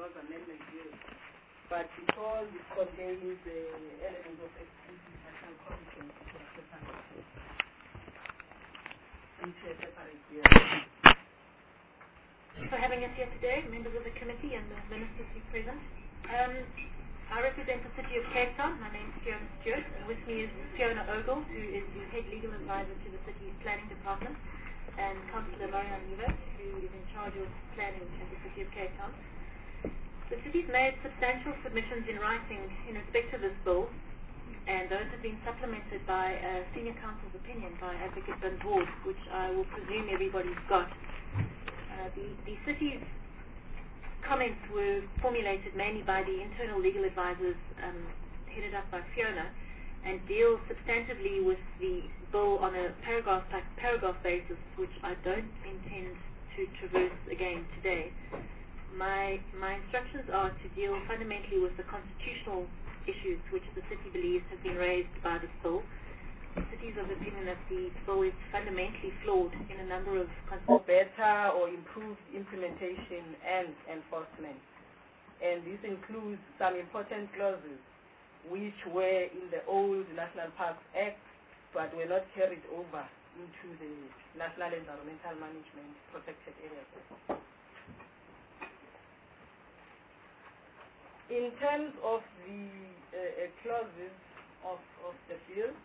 clause amendment bill, but because it contains the element of exclusive national competence into a separate bill. For having us here today, members of the committee and the ministers who are present. I represent the City of Cape Town. My name is Fiona Stewart, and with me is Fiona Ogle, who is the head legal advisor to the city's planning department, and Councillor Marianne Nieuwert, who is in charge of planning at the City of Cape Town. The city's made substantial submissions in writing in respect to this bill, and those have been supplemented by a senior counsel's opinion by Advocate Van Voort, which I will presume everybody's got. The city's comments were formulated mainly by the internal legal advisors headed up by Fiona, and deal substantively with the bill on a paragraph basis, which I don't intend to traverse again today. My instructions are to deal fundamentally with the constitutional issues which the city believes have been raised by this bill. The city is of the opinion that the bill is fundamentally flawed in a number of better or improved implementation and enforcement. And this includes some important clauses which were in the old National Parks Act but were not carried over into the National Environmental Management Protected Areas Act. In terms of the clauses of the bill,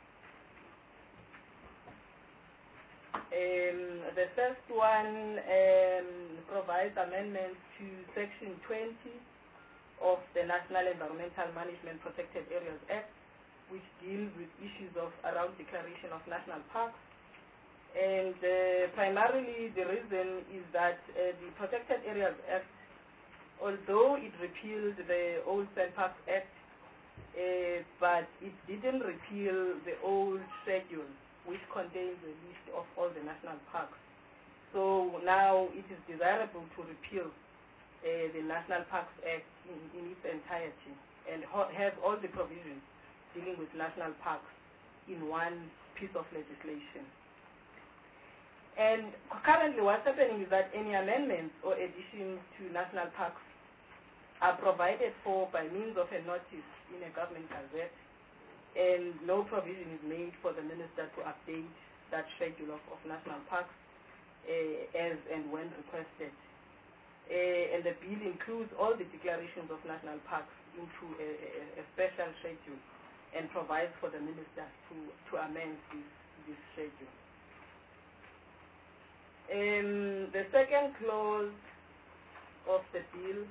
the first one provides amendments to Section 20 of the National Environmental Management Protected Areas Act, which deals with issues around declaration of national parks. And primarily the reason is that the Protected Areas Act, although it repealed the old Sandparks Act, but it didn't repeal the old schedule, which contains a list of all the national parks. So now it is desirable to repeal the National Parks Act in its entirety and have all the provisions dealing with national parks in one piece of legislation. And currently what's happening is that any amendments or additions to national parks are provided for by means of a notice in a government gazette, and no provision is made for the minister to update that schedule of national parks as and when requested. And the bill includes all the declarations of national parks into a special schedule and provides for the minister to amend this schedule. The second clause of the bill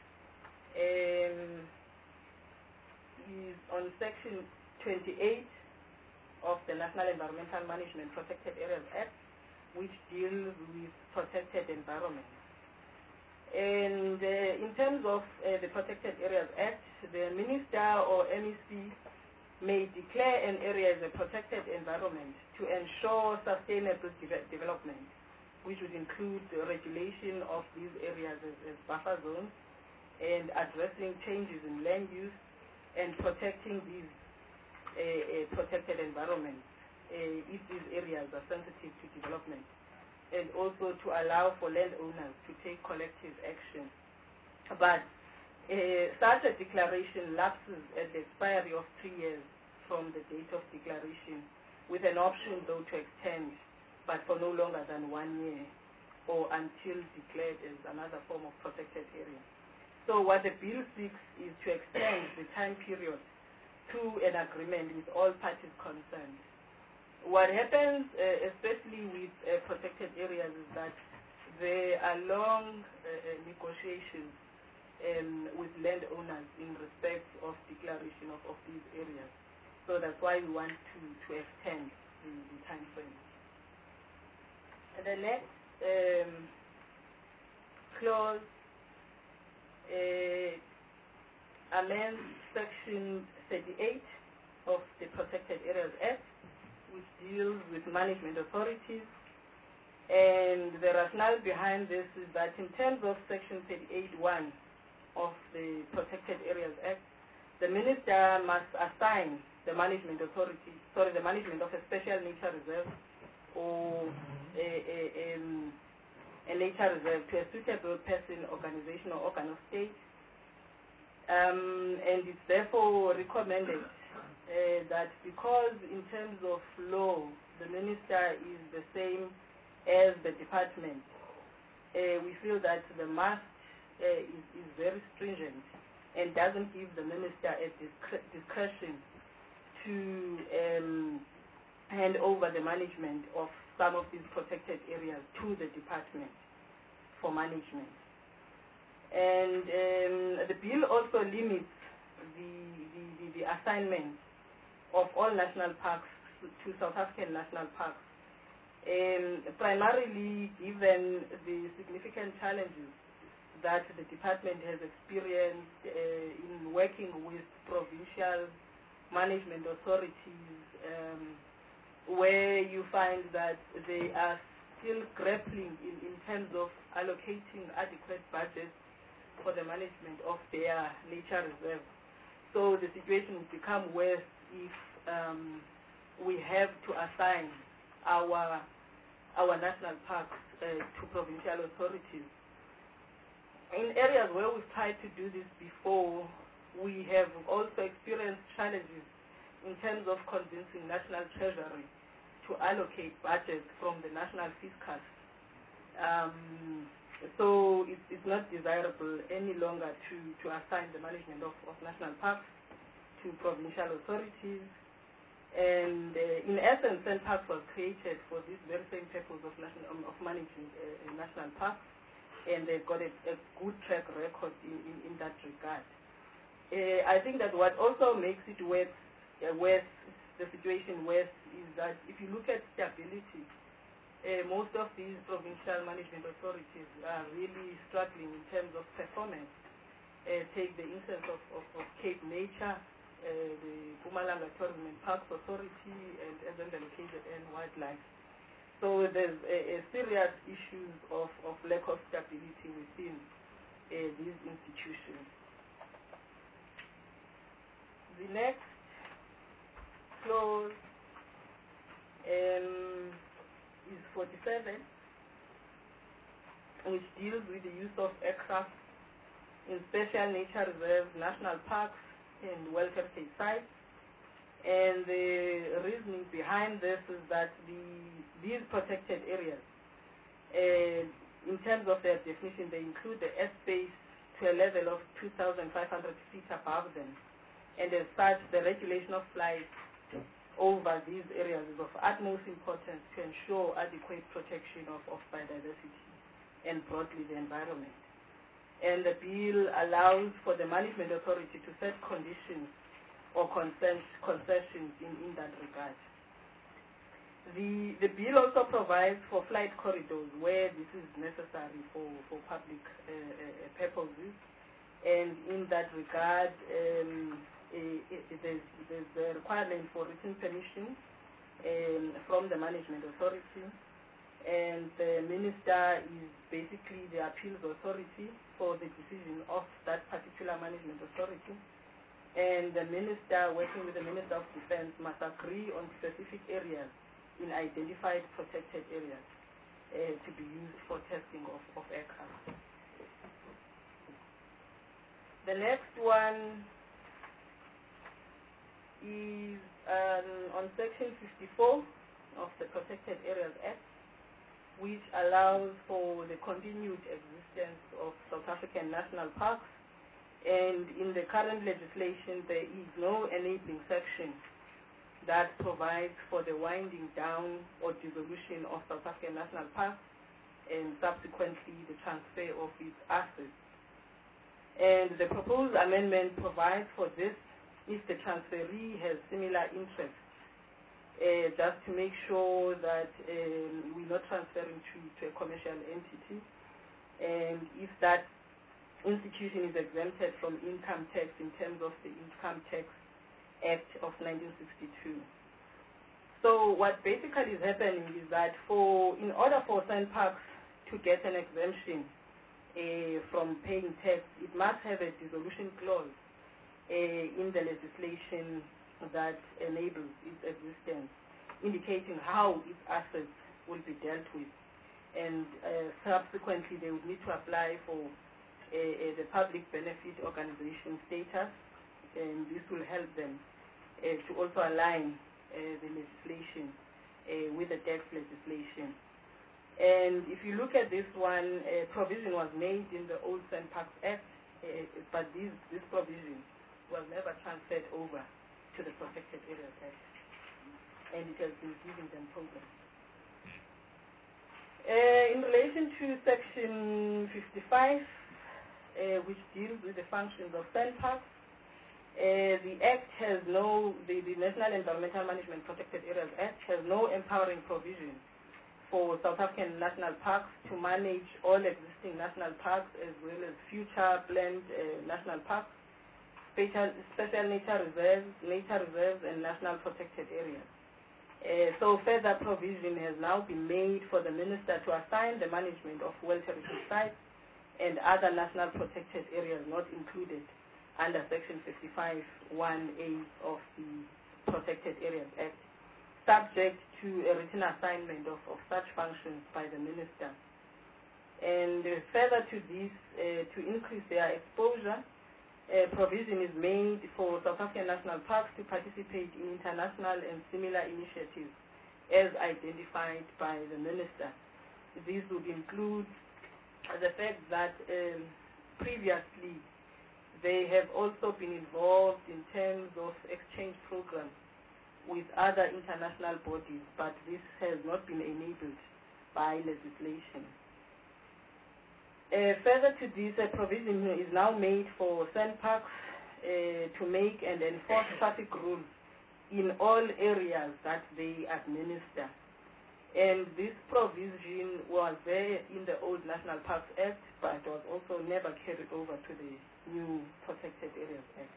is on Section 28 of the National Environmental Management Protected Areas Act, which deals with protected environments. And in terms of the Protected Areas Act, the minister or MEC may declare an area as a protected environment to ensure sustainable development, which would include the regulation of these areas as buffer zones and addressing changes in land use and protecting these protected environments if these areas are sensitive to development, and also to allow for landowners to take collective action. But such a declaration lapses at the expiry of 3 years from the date of declaration, with an option though to extend, but for no longer than 1 year or until declared as another form of protected area. So what the bill seeks is to extend the time period to an agreement with all parties concerned. What happens, especially with protected areas, is that there are long negotiations with landowners in respect of declaration of these areas. So that's why we want to extend the time frame. And the next clause amends Section 38 of the Protected Areas Act, which deals with management authorities. And the rationale behind this is that in terms of Section 38(1) of the Protected Areas Act, the minister must assign the management authority, the management of a special nature reserve or a nature reserve to a suitable person, organization, or organ of state And it's therefore recommended that because in terms of law, the minister is the same as the department, we feel that the must is very stringent and doesn't give the minister a discretion to hand over the management of some of these protected areas to the department for management. And the bill also limits the assignment of all national parks to South African national parks, primarily given the significant challenges that the department has experienced in working with provincial management authorities, where you find that they are still grappling in terms of allocating adequate budgets for the management of their nature reserve. So the situation will become worse if we have to assign our national parks to provincial authorities. In areas where we've tried to do this before, we have also experienced challenges in terms of convincing National Treasury to allocate budgets from the national fiscus. So it's not desirable any longer to assign the management of national parks to provincial authorities. And in essence, SANParks was created for this very same purpose of managing national parks, and they've got a good track record in that regard. I think that what also makes it worse, the situation worse, is that if you look at stability, most of these provincial management authorities are really struggling in terms of performance. Take the instance of Cape Nature, the Mpumalanga Tourism and Parks Authority, and then the KZN Wildlife. So there's a serious issues of lack of stability within these institutions. The next clause is 47, which deals with the use of aircraft in special nature reserves, national parks, and World Heritage sites. And the reasoning behind this is that these protected areas, in terms of their definition, they include the airspace to a level of 2,500 feet above them. And as such, the regulation of flights over these areas is of utmost importance to ensure adequate protection of biodiversity and broadly the environment. And the bill allows for the management authority to set conditions or concessions in that regard. The bill also provides for flight corridors where this is necessary for public purposes, and in that regard, there's a requirement for written permission from the management authority, and the minister is basically the appeals authority for the decision of that particular management authority. And the minister, working with the Minister of Defense, must agree on specific areas in identified protected areas to be used for testing of aircraft. The next one is on Section 54 of the Protected Areas Act, which allows for the continued existence of South African national parks. And in the current legislation, there is no enabling section that provides for the winding down or dissolution of South African national parks and subsequently the transfer of its assets. And the proposed amendment provides for this if the transferee has similar interests, just to make sure that we're not transferring to a commercial entity, and if that institution is exempted from income tax in terms of the Income Tax Act of 1962. So what basically is happening is that in order for SANParks to get an exemption from paying tax, it must have a dissolution clause in the legislation that enables its existence, indicating how its assets will be dealt with. And subsequently, they would need to apply for the public benefit organization status, and this will help them to also align the legislation with the tax legislation. And if you look at this one, provision was made in the old Sandparks Act, but this provision was never transferred over to the Protected Areas Act, and it has been giving them problems. In relation to Section 55, which deals with the functions of Sandparks, the Act has the National Environmental Management Protected Areas Act has no empowering provision for South African national parks to manage all existing national parks as well as future planned national parks, special nature reserves, and national protected areas. So further provision has now been made for the Minister to assign the management of World Heritage Sites and other national protected areas not included under Section 55(1)(a) of the Protected Areas Act, subject to a written assignment of such functions by the Minister. And further to this, to increase their exposure, provision is made for South African national parks to participate in international and similar initiatives as identified by the Minister. These would include the fact that previously they have also been involved in terms of exchange programs with other international bodies, but this has not been enabled by legislation. Further to this, a provision is now made for Sandparks to make and enforce traffic rules in all areas that they administer. And this provision was there in the old National Parks Act, but was also never carried over to the new Protected Areas Act.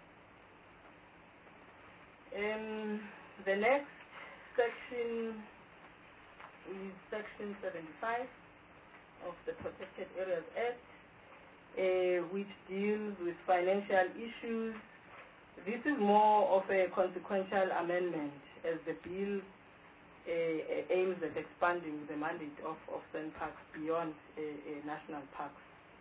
The next section is Section 75 of the Protected Areas Act, which deals with financial issues. This is more of a consequential amendment, as the bill aims at expanding the mandate of Sandparks beyond national parks.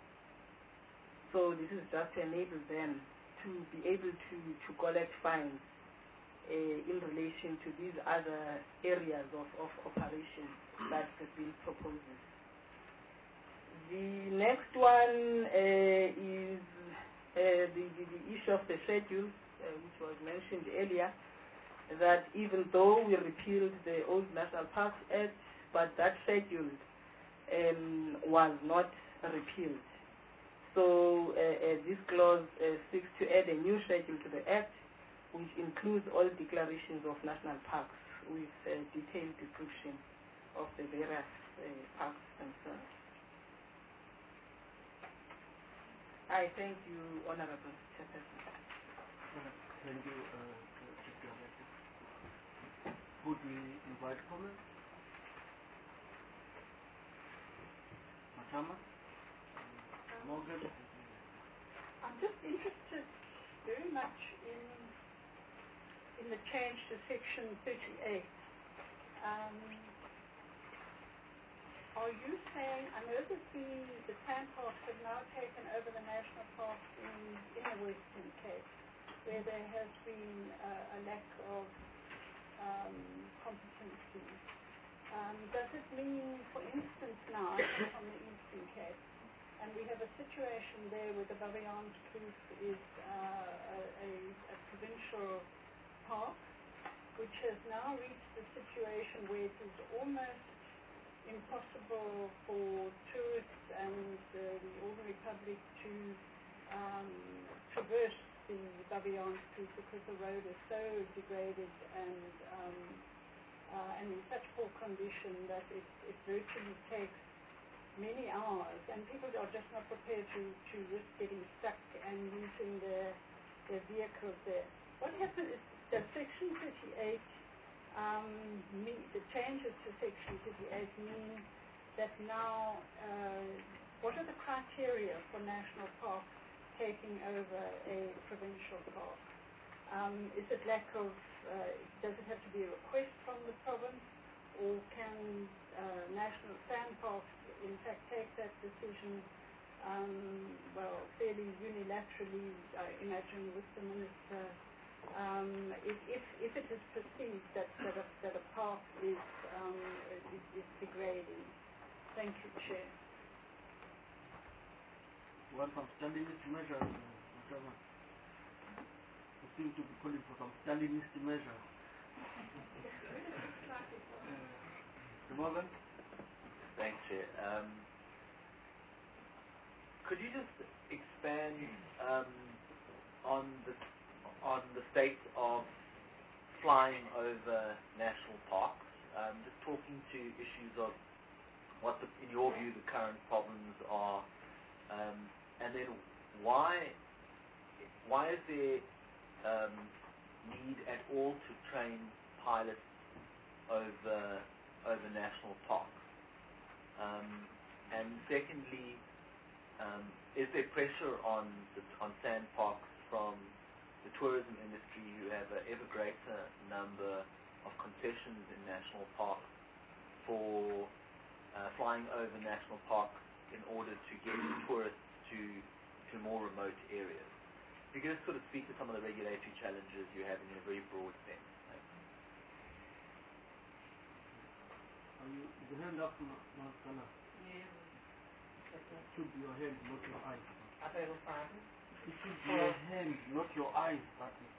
So this is just to enable them to be able to collect fines in relation to these other areas of operation that the bill proposes. The next one is the issue of the schedule, which was mentioned earlier, that even though we repealed the old National Parks Act, but that schedule was not repealed. So this clause seeks to add a new schedule to the Act, which includes all declarations of national parks with a detailed description of the various parks themselves. I thank you, Honorable Chairperson. Thank you, Would we invite comments? Matama? Morgan? I'm just interested very much in the change to Section 38. Are you saying, I know that the Sandparks have now taken over the national parks in the Western Cape, where there has been a lack of competency. Does it mean, for instance now, I'm from the Eastern Cape, and we have a situation there where the Baviaanskloof is a provincial park, which has now reached the situation where it is almost impossible for tourists and the ordinary public to traverse the Baviaanskloof because the road is so degraded and in such poor condition that it virtually takes many hours, and people are just not prepared to risk getting stuck and losing their vehicles there. What happens is that Section 38, the changes to Section 38 mean that now, what are the criteria for national parks taking over a provincial park? Is it lack of, does it have to be a request from the province, or can national Sandparks in fact take that decision fairly unilaterally, I imagine, with the minister, if it is perceived that a park is degrading. Thank you, Chair. Want some Stalinist measures, whatever. You seem to be calling for some Stalinist measures. Morgan? Thanks, Chair. Could you just expand on the state of flying over national parks? Just talking to issues of what, in your view, the current problems are, and then why is there need at all to train pilots over national parks? And secondly, is there pressure on SANParks from the tourism industry, who have an ever greater number of concessions in national parks, for flying over national parks in order to get tourists to more remote areas? If you could just sort of speak to some of the regulatory challenges you have in a very broad sense. Is the hand up, Marcella? Yes. It should be your hand, not your eyes. I beg your pardon? It should be your hand, not your eyes. That is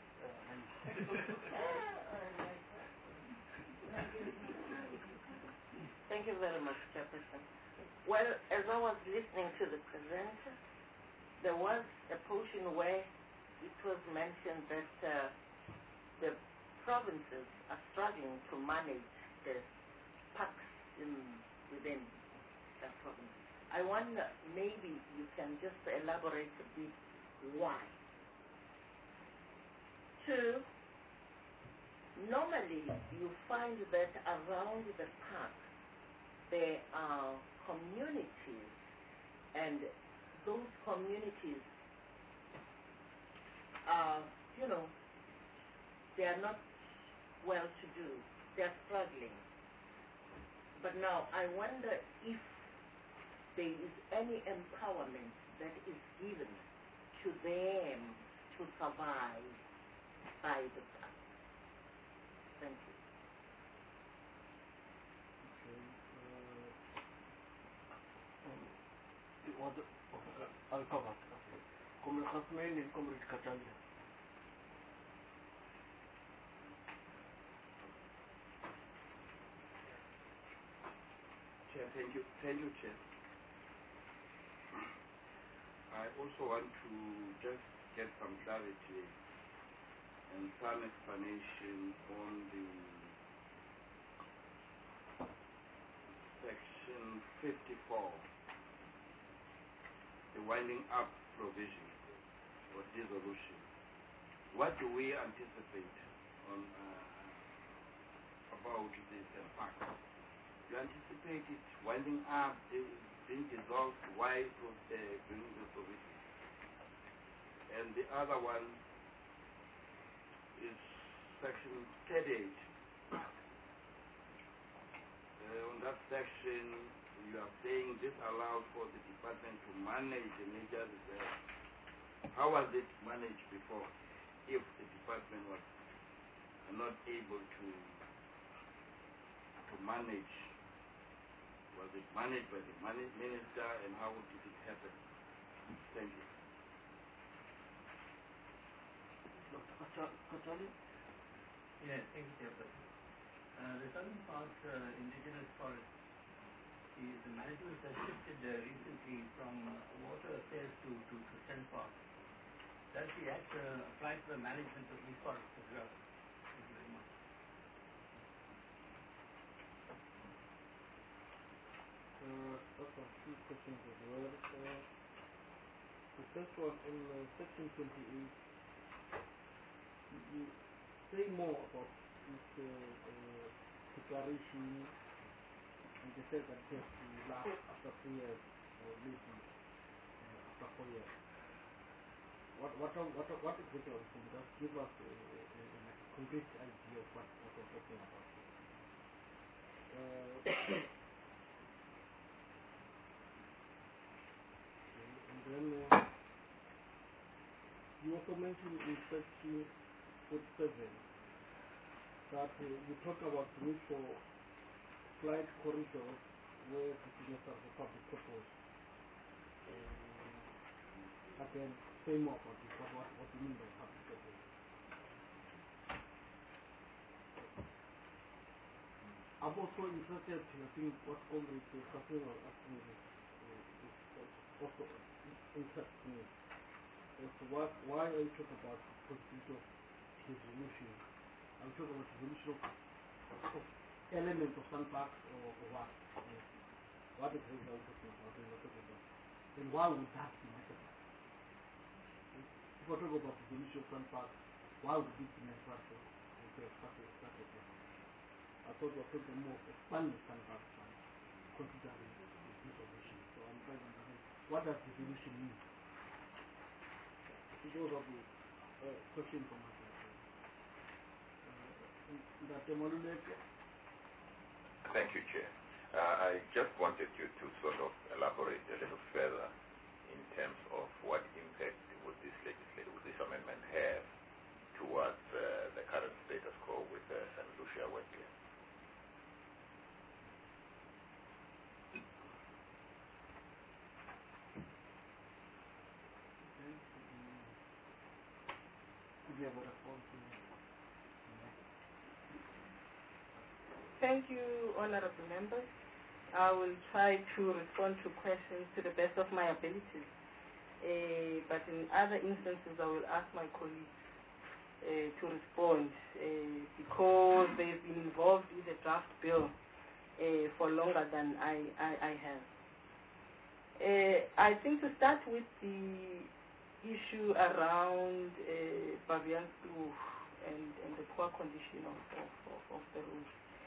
Thank you very much, Chairperson. Well, as I was listening to the presenter, there was a portion where it was mentioned that the provinces are struggling to manage the parks within their province. I wonder, maybe you can just elaborate a bit why. Two, normally you find that around the park there are communities, and those communities are, they are not well-to-do. They are struggling. But now I wonder if there is any empowerment that is given to them to survive by the park. Thank you. I'll cover. Comrade Khasmain and Comrade Katalia. Chair, thank you, Chair. I also want to just get some clarity and some explanation on the section 54, the winding up provision or dissolution. What do we anticipate on about this park? You anticipate it winding up, being dissolved, why it was doing the provision? And the other one is section 38. On that section, you are saying this allows for the department to manage the nature reserve. How was it managed before, if the department was not able to manage? Was it managed by the minister, and how did it happen? Thank you. Dr. Katalia? Yes, thank you, Chairperson. The Southern Park indigenous forest, the management has shifted recently from water affairs to SANParks. Does the Act apply to the management of these forests as well? Thank you very much. Also, two questions as well. The first one, in section 28, you say more about this declaration, and they said that it has to last after 3 years, or maybe after 4 years. What exactly was it? Just give us a concrete idea of what we're talking about. Then you also mentioned in section 47 that you talk about the need for flight corridors where the signals are for public purpose. Again, say more about this. What do you mean by public purpose? I'm also interested, I think, what Comrade Kassim was asking is also interests me. So why are you talking about the possibility of resolution? Are you talking about resolution of elements of sandbox or what? What exactly are you talking about? And why would that be necessary? If we're talking about resolution of sandbox, why would it be necessary to start with? I thought we were talking more expanding sandbox and considering the resolution. So I'm trying to understand, what does resolution mean? Those are the questions from my side. Thank you, Chair. I just wanted you to sort of elaborate a little further in terms of what impact would this amendment have towards the current status quo with St. Lucia wetland. Thank you, honorable members. I will try to respond to questions to the best of my abilities. But in other instances, I will ask my colleagues to respond because they've been involved with the draft bill for longer than I have. I think to start with the issue around Bavianskloof and the poor condition of the road.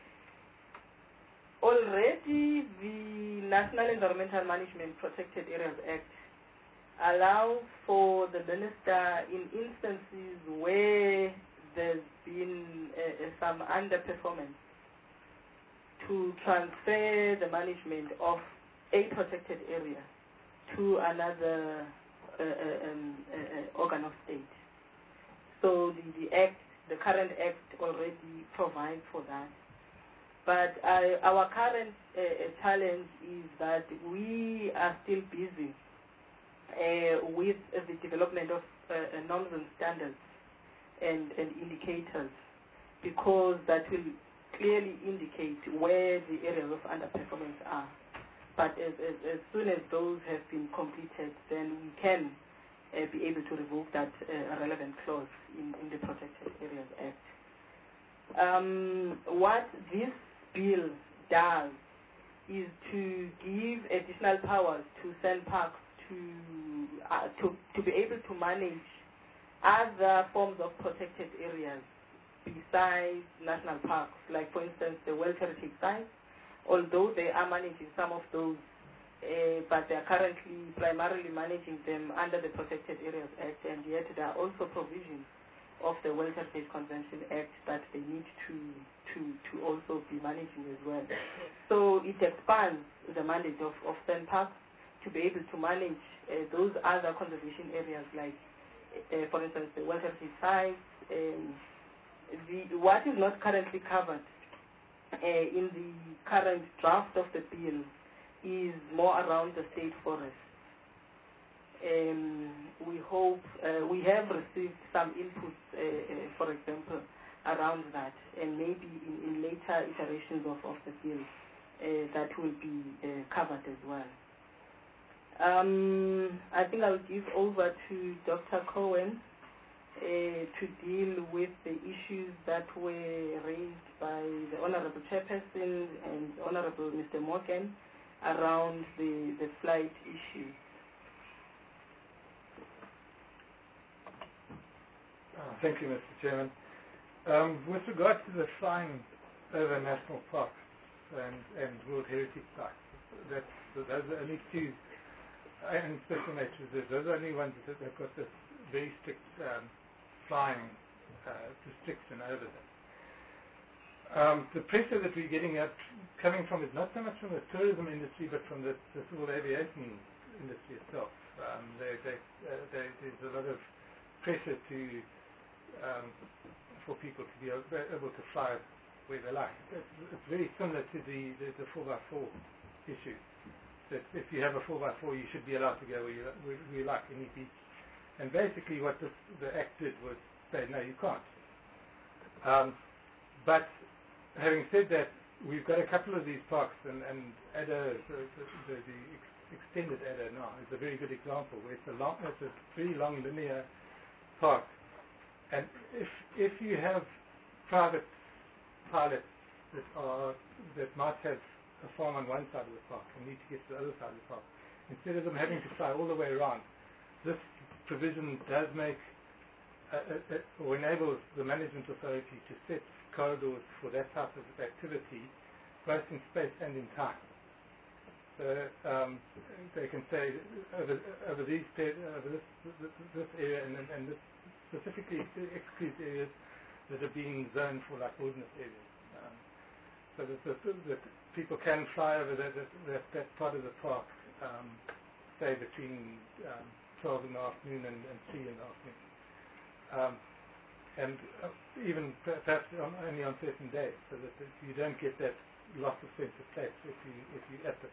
Already, the National Environmental Management Protected Areas Act allows for the minister in instances where there's been some underperformance to transfer the management of a protected area to another organ of state. So the current act already provides for that. But our current challenge is that we are still busy with the development of norms and standards and indicators, because that will clearly indicate where the areas of underperformance are. But as soon as those have been completed, then we can be able to revoke that relevant clause in the Protected Areas Act. What this bill does is to give additional powers to SANParks to be able to manage other forms of protected areas besides national parks, like for instance the World Heritage Sites, although they are managing some of those, but they are currently primarily managing them under the Protected Areas Act, and yet there are also provisions of the World Heritage Convention Act that they need to also be managing as well. So it expands the mandate of SANParks to be able to manage those other conservation areas, like, for instance, the World Heritage Sites. What is not currently covered in the current draft of the bill is more around the state forest. We hope we have received some inputs, for example, around that, and maybe in later iterations of the bill that will be covered as well. I think I'll give over to Dr. Cohen to deal with the issues that were raised by the Honorable Chairperson and Honorable Mr. Morgan around the flight issue. Thank you, Mr. Chairman. With regard to the flying over national parks and World Heritage Sites, those are only two, and special nature reserves, those are only ones that have got this very strict flying restriction over them. The pressure that we're getting coming from is not so much from the tourism industry, but from the civil aviation industry itself. There's a lot of pressure for people to be able to fly where they like. It's very similar to the 4x4 issue. That if you have a 4x4, you should be allowed to go where you like, any beach. And basically what the Act did was say, no, you can't. But having said that, we've got a couple of these parks, and Addo, the extended Addo now is a very good example, where it's a very long linear park. And if you have private pilots that might have a farm on one side of the park and need to get to the other side of the park, instead of them having to fly all the way around, this provision does make or enables the management authority to set corridors for that type of activity, both in space and in time. So they can say over this area and this specifically excludes areas that are being zoned for like wilderness areas. So that people can fly over that part of the park, say between 12 in the afternoon and 3 in the afternoon. And even perhaps only on certain days, so that you don't get that loss of sense of place if you're at the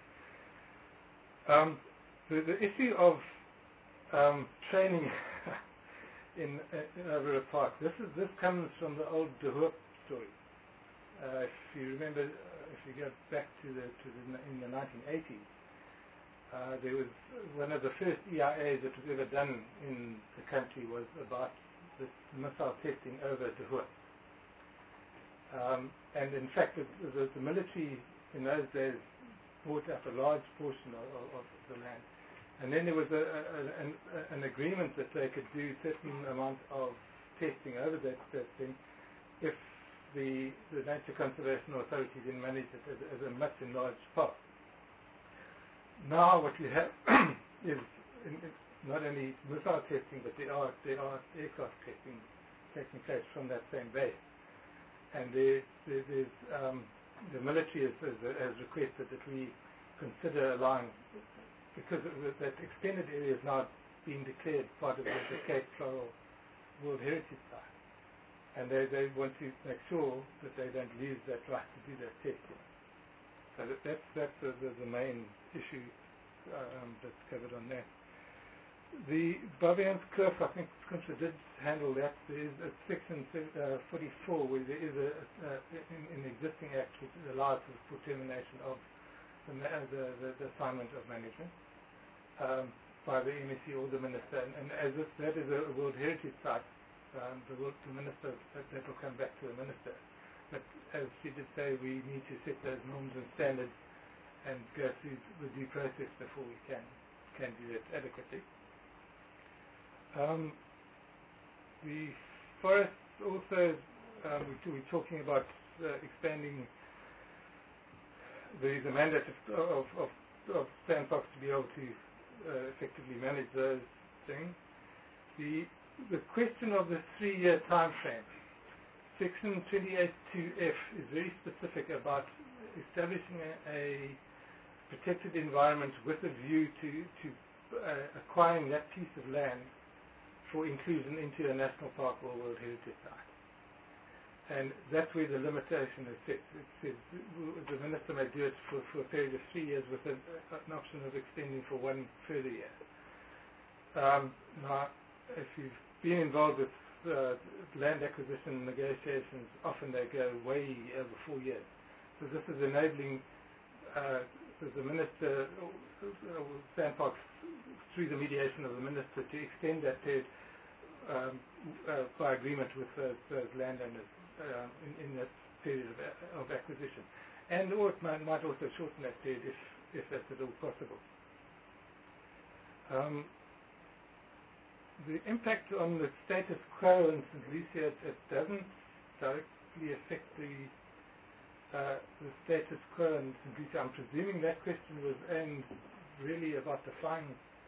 park. The issue of training in over a park. This comes from the old De Hoop story. If you remember, if you go back in the 1980s, there was one of the first EIAs that was ever done in the country was about this missile testing over De Hoop. And in fact, the military in those days bought up a large portion of the land. And then there was an agreement that they could do a certain amount of testing over that thing if the Nature Conservation Authority then managed it as a much enlarged park. Now what you have is not only missile testing, but there are aircraft testing taking place from that same base. And there's the military has requested that we consider allowing, because that extended area is now being declared part of the Cape Floral World Heritage Site. And they want to make sure that they don't lose that right to do that testing. So that's the main issue that's covered on that. The Bavians Cliff, I think Skuntra did handle that. There is a section 44 where there is in the existing act which allows for termination of the assignment of management by the MEC or the minister. And as that is a World Heritage Site, the minister, that will come back to the minister. But as she did say, we need to set those norms and standards and go through the due process before we can do that adequately. The forests also, we're talking about expanding the mandate of SANParks to be able to effectively manage those things. The question of the 3-year time frame, Section 28.2F is very specific about establishing a protected environment with a view to acquiring that piece of land for inclusion into a national park or World Heritage Site. And that's where the limitation is set. It says the minister may do it for a period of 3 years with an option of extending for 1 further year. Now, if you've been involved with land acquisition negotiations, often they go way over 4 years. So this is enabling the minister, SANParks, through the mediation of the minister, to extend that period by agreement with those landowners in that period of acquisition. And or it might also shorten that period if that's at all possible. The impact on the status quo in St. Lucia, it doesn't directly affect the status quo in St. Lucia. I'm presuming that question was aimed really about the flying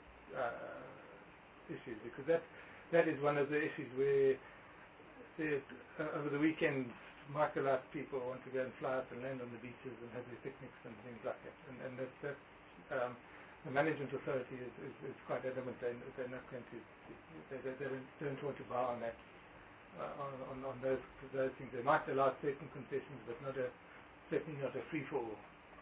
issues, because that is one of the issues where over the weekend microlife people want to go and fly out and land on the beaches and have their picnics and things like that. And that's the management authority is quite adamant they're not going to, they don't want to bar on that, on those things. They might allow certain concessions, but certainly not a free-for-all.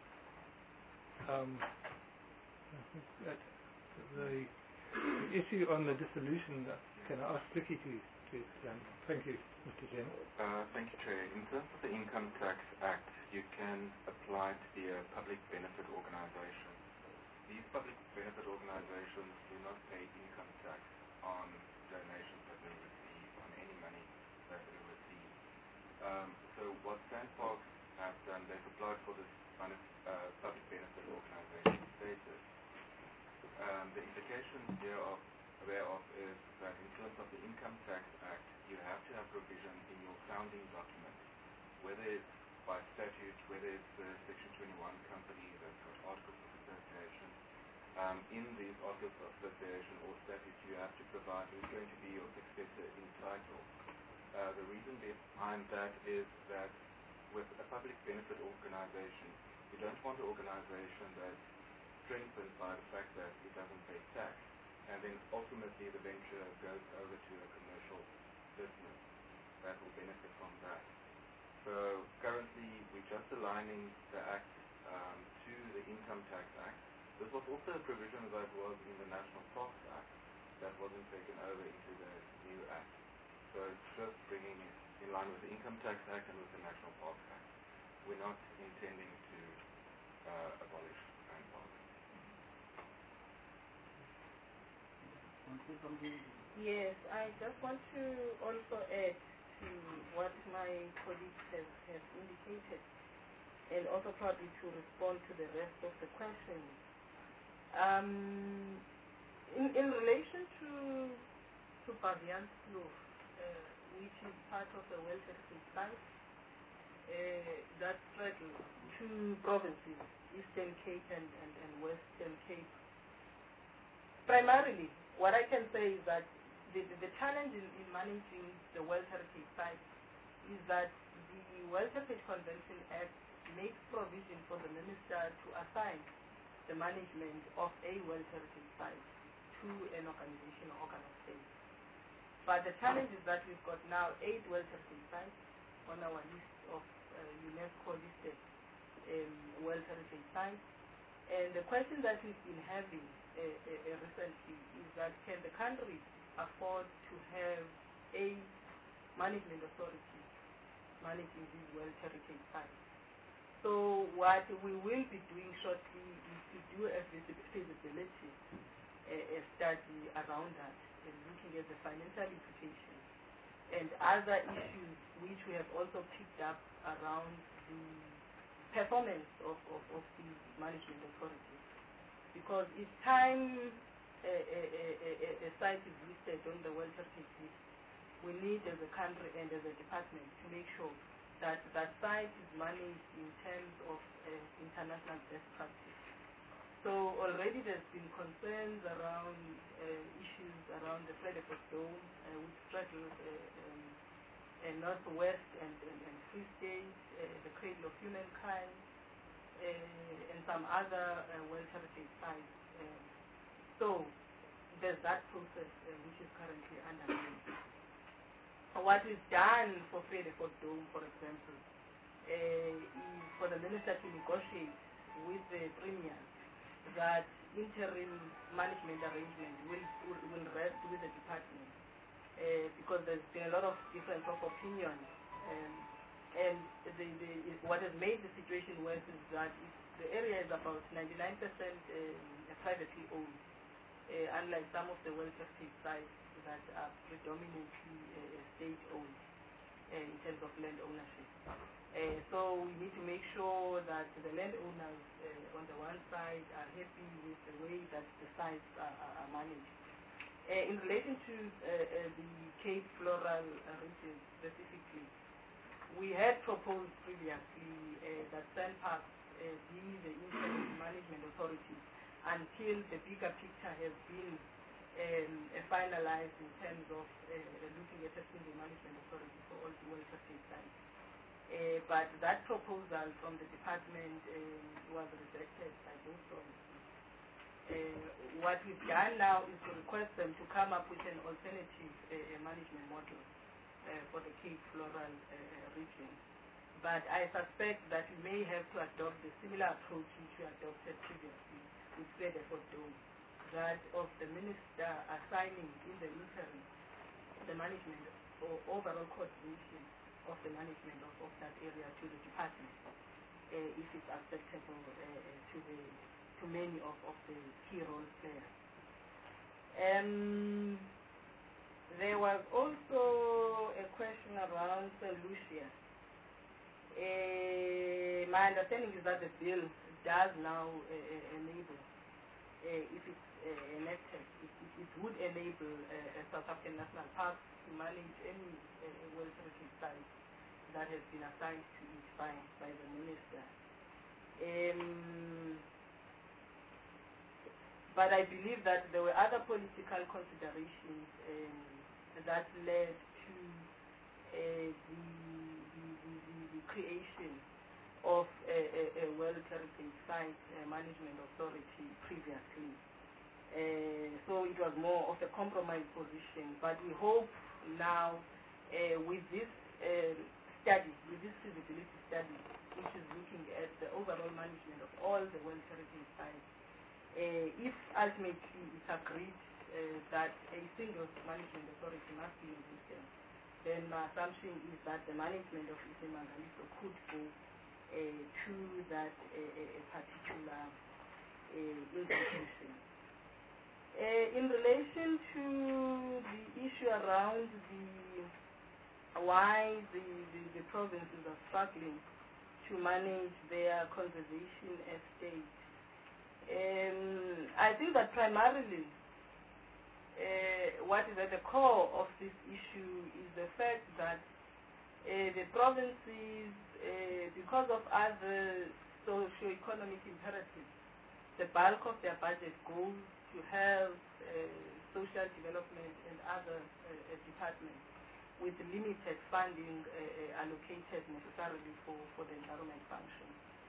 I think that the issue on the dissolution, can I ask Vicky to explain? Thank you, Mr. Chairman. Thank you, Chair. In terms of the Income Tax Act, you can apply to be a public benefit organisation. These public benefit organisations do not pay income tax on donations that they receive, on any money that they receive. So what Sandparks have done, they've applied for this public benefit organisation status. The implication thereof is that in terms of the Income Tax Act, you have to have provision in your founding document, whether it's by statute, whether it's the Section 21 company that's got articles of association. In these articles of association or statutes, you have to provide who's going to be your successor in title. The reason behind that is that with a public benefit organisation, you don't want an organisation that's strengthened by the fact that it doesn't pay tax, and then ultimately the venture goes over to a commercial business that will benefit from that. So currently we're just aligning the Act to the Income Tax Act. This was also a provision that was in the National Parks Act that wasn't taken over into the new Act. So it's just bringing it in line with the Income Tax Act and with the National Parks Act. We're not intending to abolish Sandparks. Yes, I just want to also add to what my colleagues have indicated, and also probably to respond to the rest of the questions. In relation to Pavian's Kloof, which is part of the World Heritage Site, that straddles two provinces, Eastern Cape and Western Cape. Primarily, what I can say is that the challenge in managing the World Heritage Site is that the World Heritage Convention Act makes provision for the minister to assign the management of a World Heritage Site to an organization or organ of state. But the challenge is that we've got now 8 World Heritage Sites on our list of UNESCO listed World Heritage Sites. And the question that we've been having recently is that can the country afford to have a management authority managing these World Heritage Sites? So what we will be doing shortly is to do a feasibility study around that, and looking at the financial implications and other issues which we have also picked up around the performance of these management authorities. Because each time a site is listed on the World Heritage list, we need as a country and as a department to make sure that that site is managed in terms of international best practice. So already there's been concerns around issues around the Vredefort Dome, which straddles Northwest and Free State, the Cradle of Humankind, and some other World Heritage sites. So there's that process which is currently underway. What we've done for Vredefort Dome, for example, is for the minister to negotiate with the premier that interim management arrangement will rest with the department, because there's been a lot of difference of opinion, and what has made the situation worse is that the area is about 99% privately owned, unlike some of the World Heritage sites that are predominantly state-owned in terms of land ownership. So we need to make sure that the landowners on the one side are happy with the way that the sites are managed. In relation to the Cape Floral region specifically, we had proposed previously that Sandparks be the interim management authority until the bigger picture has been finalized in terms of looking at a single management authority for all the World Heritage sites. But that proposal from the department was rejected by both provinces. what we've done now is to request them to come up with an alternative management model for the Cape Floral region. But I suspect that we may have to adopt the similar approach which we adopted previously with Cedefort Dome, that of the minister assigning in the interim the management or overall coordination of the management of that area to the department, if it's acceptable to many of the key role players. There was also a question around St. Lucia. My understanding is that the bill does now enable, if it's enacted, it would enable South African National Parks to manage any World Heritage site that has been assigned to it by the minister. But I believe that there were other political considerations that led to the creation of a World Heritage Site Management Authority previously. So it was more of a compromise position. But we hope now with this study, with this feasibility study, which is looking at the overall management of all the World Heritage Sites, if ultimately it's agreed that a single management authority must be in existence, then my assumption is that the management of Isimangaliso could go to that particular institution. In relation to the issue around why the provinces are struggling to manage their conservation estate, I think that primarily what is at the core of this issue is the fact that the provinces, because of other socio-economic imperatives, the bulk of their budget goes to health, social development, and other departments, with limited funding allocated necessarily for the environment function.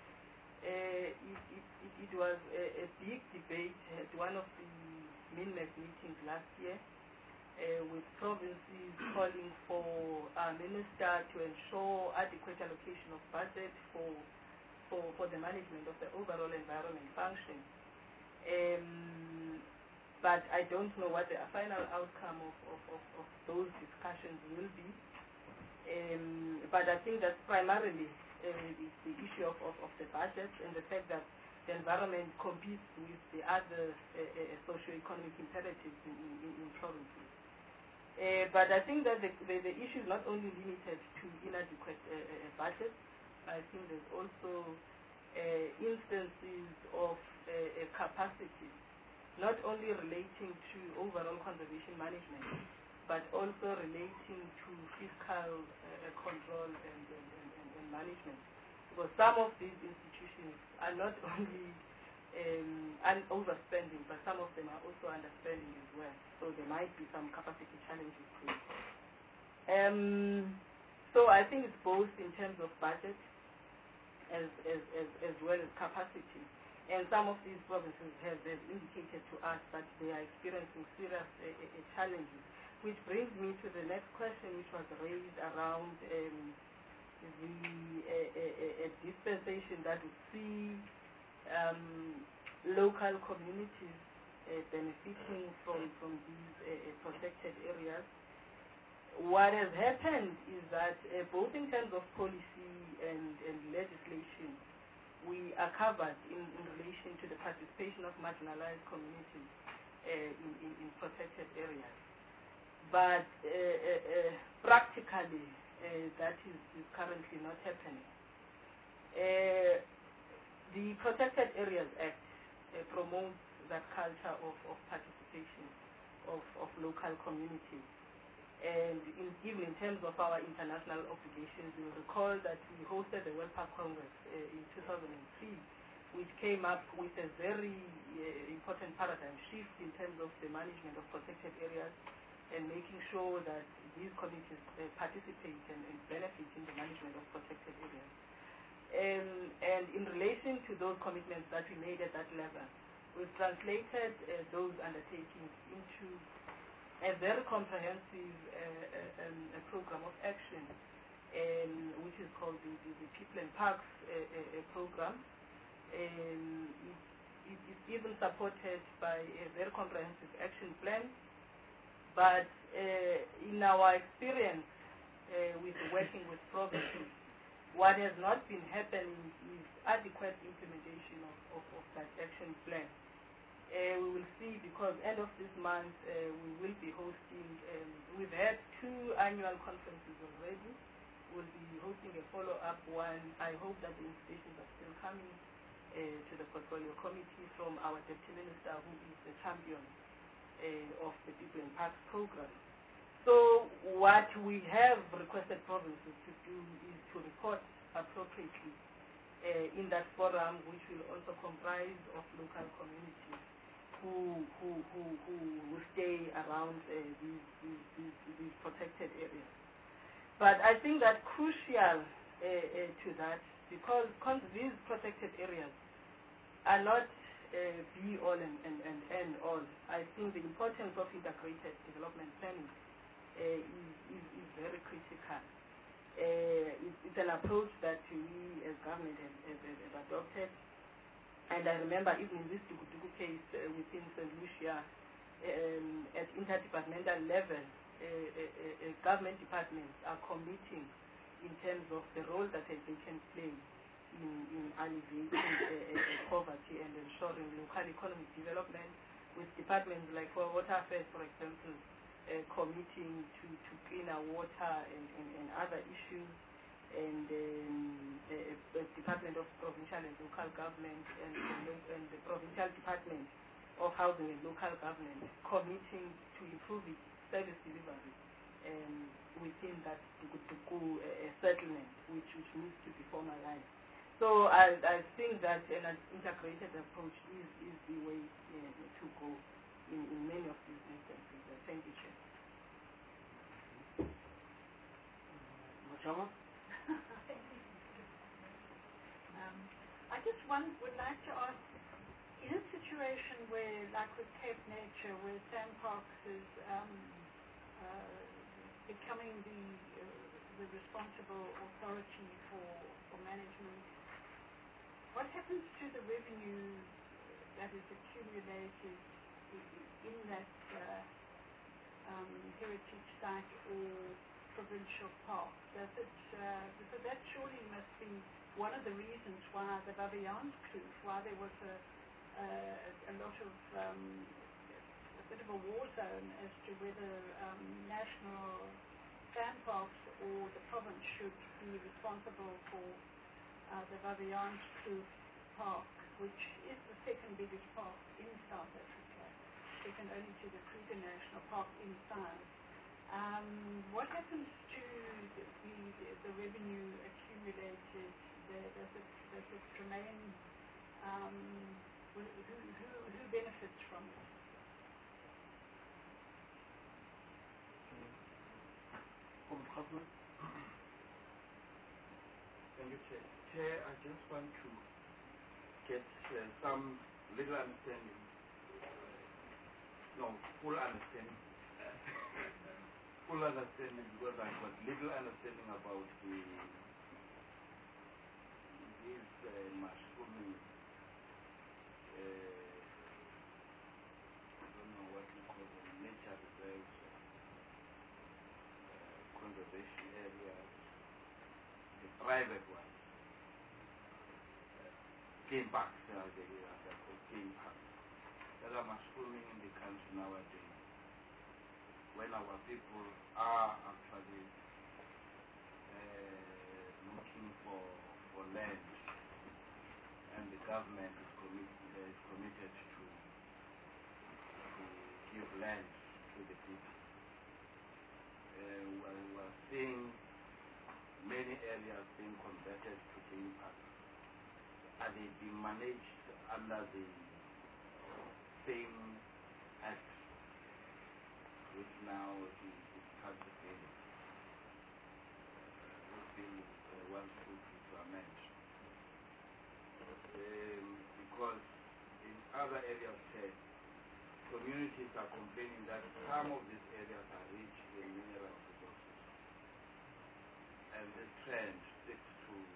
It was a big debate at one of the MINMEC meetings last year, with provinces calling for our minister to ensure adequate allocation of budget for the management of the overall environment function. But I don't know what the final outcome of those discussions will be. But I think that primarily it's the issue of the budget and the fact that the environment competes with the other socio-economic imperatives in provinces. But I think that the issue is not only limited to inadequate budget. I think there's also instances of capacity, not only relating to overall conservation management, but also relating to fiscal control and management. Because some of these institutions are not only overspending, but some of them are also underspending as well. So there might be some capacity challenges too. So I think it's both in terms of budget as well as capacity. And some of these provinces have indicated to us that they are experiencing serious challenges, which brings me to the next question, which was raised around the dispensation that would see local communities benefiting from these protected areas. What has happened is that both in terms of policy and legislation, we are covered in relation to the participation of marginalized communities in protected areas. But practically, that is currently not happening. The Protected Areas Act promotes that culture of participation of local communities. And even in terms of our international obligations, you'll recall that we hosted the World Park Congress in 2003, which came up with a very important paradigm shift in terms of the management of protected areas and making sure that these communities participate and benefit in the management of protected areas. And in relation to those commitments that we made at that level, We've translated those undertakings into a very comprehensive program of action, which is called the People and Parks program. It is even supported by a very comprehensive action plan. But in our experience with working with provinces, what has not been happening is adequate implementation of that action plan. We will see, because end of this month we will be hosting, we've had 2 annual conferences already. We'll be hosting a follow-up one. I hope that the invitations are still coming to the portfolio committee from our Deputy Minister, who is the champion of the People and Parks program. So what we have requested provinces to do is to report appropriately in that forum, which will also comprise of local communities who stay around these protected areas. But I think that crucial to that, because these protected areas are not be all and end all. I think the importance of integrated development planning is very critical. It's an approach that we as government have adopted. And I remember even in this Dugu case within St. Lucia, at interdepartmental level, government departments are committing in terms of the role that they can play in alleviating poverty and ensuring local economic development, with departments like for water affairs, for example, committing to cleaner water and other issues, and the Department of Provincial and Local Government and the Provincial Department of Housing and Local Government committing to improve its service delivery within that settlement, which needs to be formalized. So I think that an integrated approach is the way to go in many of these instances. Thank you, Chair. Machama? I just would like to ask, in a situation where, like with Cape Nature, where SANParks is becoming the responsible authority for management, what happens to the revenue that is accumulated in that heritage site or provincial park? Does it, because that surely must be one of the reasons why the Baviaanskloof, why there was a lot of a bit of a war zone as to whether national SANParks or the province should be responsible for the Baviaanskloof Park, which is the second biggest park in South Africa, second only to the Kruger National Park in size. What happens to the revenue accumulated there? Does it remain? Who benefits from it? Thank you, Chair. Chair, I just want to get some little understanding, full understanding. Full understanding, because I've got little understanding about these mushrooming, I don't know what we call them, nature reserves, conservation areas, the private ones, game parks, they are called game parks, that are mushrooming in the country nowadays, when our people are actually looking for land, and the government is committed to give land to the people. We are seeing many areas being converted to game parks. Are they being managed under the same act which now is contemplated? This bill wants to amend. Because other areas here, communities are complaining that some of these areas are rich in mineral resources. And this trend seeks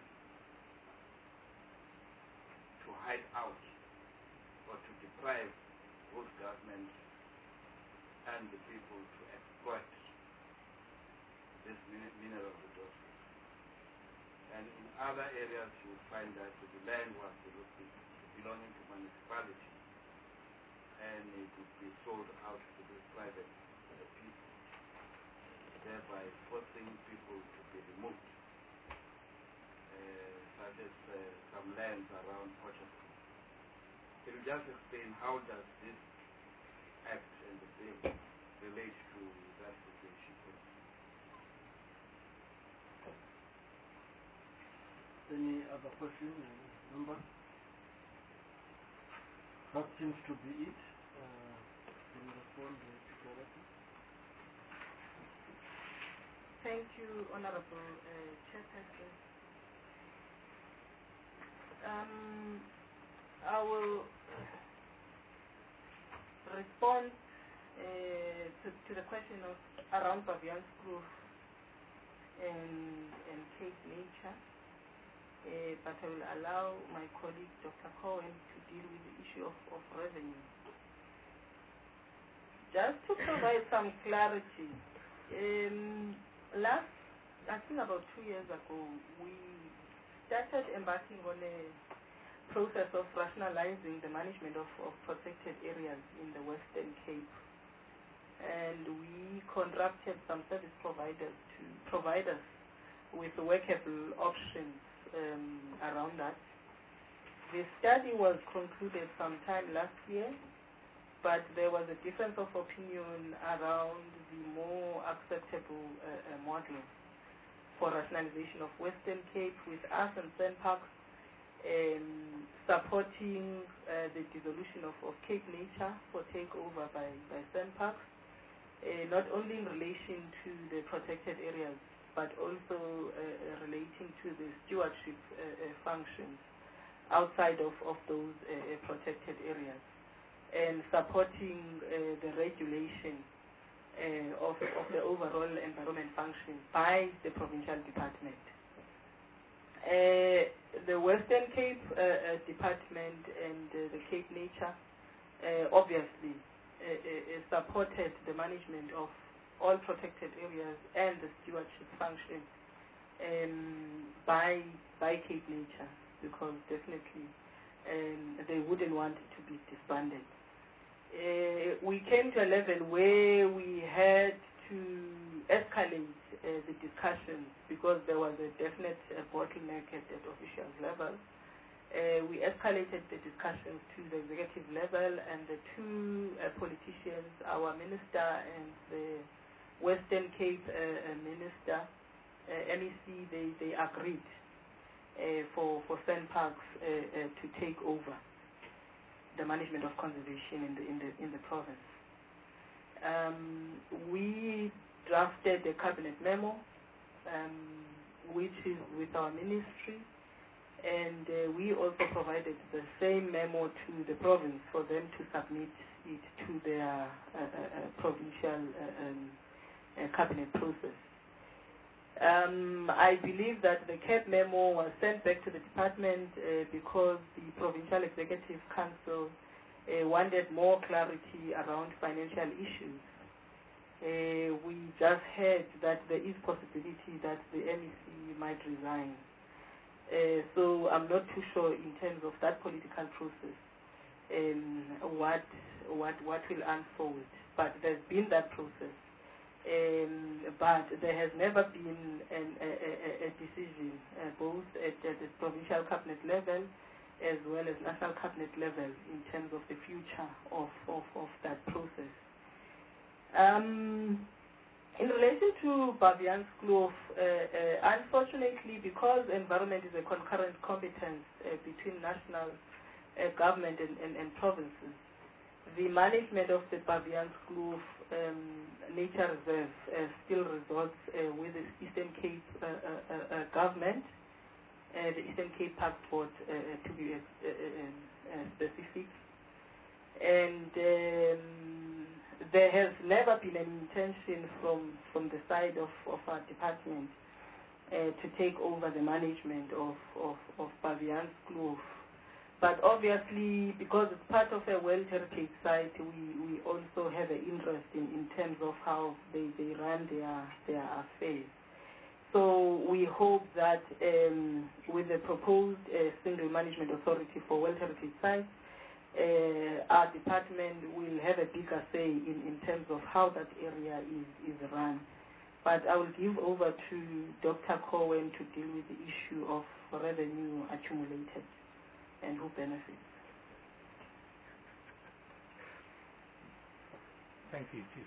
to hide out or to deprive both government and the people to exploit these mineral resources. And in other areas you find that the land was belonging to municipality and it would be sold out to the private people, thereby forcing people to be removed, such as some lands around Portugal. Can you just explain how does this act and the bill relate to that situation? Any other question, number? That seems to be it. Can you respond directly? Thank you, Honorable Chairperson. I will respond to the question of around Baviaanskloof and Cape Nature, but I will allow my colleague Dr. Cohen to deal with the issue of revenue. Just to provide some clarity, I think about 2 years ago, we started embarking on a process of rationalizing the management of protected areas in the Western Cape. And we contracted some service providers to provide us with workable options around that. The study was concluded sometime last year, but there was a difference of opinion around the more acceptable model for rationalization of Western Cape, with us and SANParks supporting the dissolution of Cape Nature for takeover by SANParks, not only in relation to the protected areas, but also relating to the stewardship functions outside of those protected areas, and supporting the regulation of the overall environment function by the provincial department. The Western Cape Department and the Cape Nature obviously supported the management of all protected areas and the stewardship function by Cape Nature, because definitely they wouldn't want it to be disbanded. We came to a level where we had to escalate the discussions because there was a definite bottleneck at official level. We escalated the discussions to the executive level, and the two politicians, our minister and the Western Cape minister, MEC, they agreed for SANParks to take over the management of conservation in the province. We drafted a cabinet memo, which is with our ministry, and we also provided the same memo to the province for them to submit it to their provincial cabinet process. I believe that the CAB memo was sent back to the department because the Provincial Executive Council wanted more clarity around financial issues. We just heard that there is possibility that the MEC might resign. So I'm not too sure in terms of that political process what will unfold. But there's been that process. But there has never been a decision, both at the provincial cabinet level as well as national cabinet level, in terms of the future of that process. In relation to Baviaanskloof, unfortunately, because environment is a concurrent competence between national government and provinces, the management of the Baviaanskloof Nature Reserve still resides with the Eastern Cape government, the Eastern Cape Parks Board to be specific. And there has never been an intention from the side of our department to take over the management of Pavian's Kloof. But obviously, because it's part of a World Heritage Site, we also have an interest in terms of how they run their affairs. So we hope that with the proposed single management authority for World Heritage Sites, our department will have a bigger say in terms of how that area is run. But I will give over to Dr. Cohen to deal with the issue of revenue accumulated and who benefits. Thank you, Chief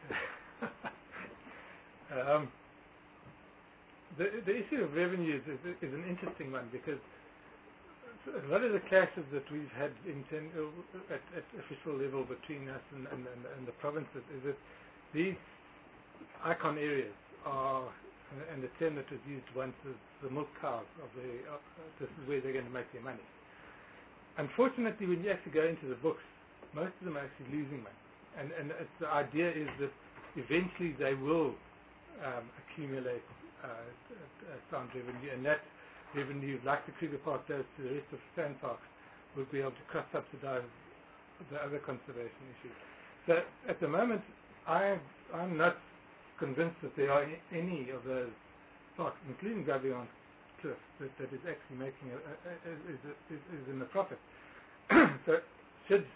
Director. The issue of revenues is an interesting one because a lot of the clashes that we've had at official level between us and the provinces is that these icon areas are, and the term that was used once is the milk cows of this is where they're going to make their money. Unfortunately, when you actually go into the books, most of them are actually losing money. And the idea is that eventually they will accumulate sound revenue, and that revenue, like the Kruger Park does to the rest of sand parks, would be able to cross-subsidize the other conservation issues. So at the moment, I'm not convinced that there are any of those parks, including Gavion Cliff, that is actually making is in the profit. So should